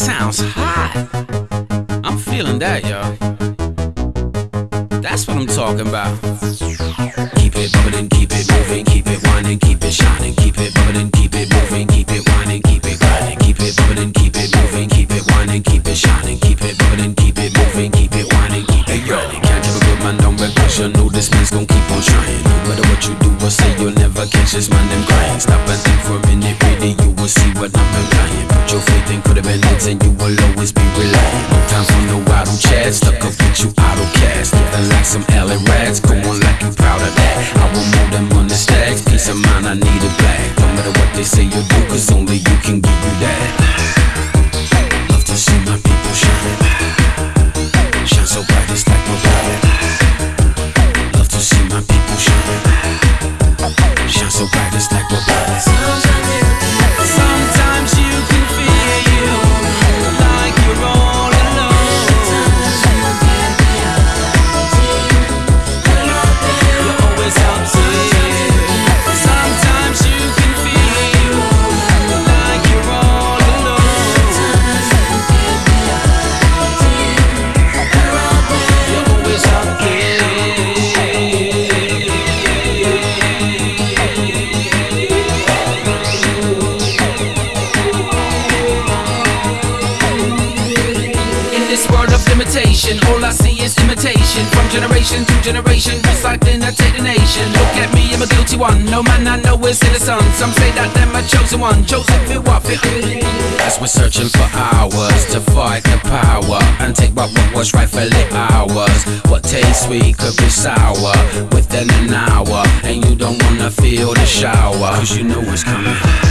sounds hot. I'm feeling that, y'all. That's what I'm talking about. Keep it bubbling, keep it moving, keep it winding, keep it shining. Keep it bubbling, keep it moving, keep it winding, keep it grinding. Keep it bubbling, keep it moving, keep it winding, keep it shining. Keep it bubbling, keep it moving, keep it winding, keep it grinding. Can't give a good man down because you know this man's gon' keep on trying. No matter what you do or say, you'll never catch this man them crying. Stop and think for a minute, really, you will see what I'm implying. Put your faith in credible heads and you will always be relying. No time for no idle chat, stuck up with you idle cast. Living like some alley rats, go on like you proud of that. I will move them on the stacks, peace of mind I need it back. No matter what they say you do, cause only you can give you that. Love to see my people shine, shine so bright it's like nobody. Love to see my people shine, shine so bright it's like nobody. Sometimes you can feel you like you're all alone. You're always out there. Sometimes you can feel you like you're all alone. You're always out there. All I see is imitation from generation to generation, recycling a the nation. Look at me, I'm a guilty one. No man I know is innocent. Some say that I'm a chosen one, chosen for what? As we're searching for hours to fight the power and take back what was rightfully ours. What tastes sweet could be sour within an hour, and you don't wanna feel the shower, cause you know it's coming.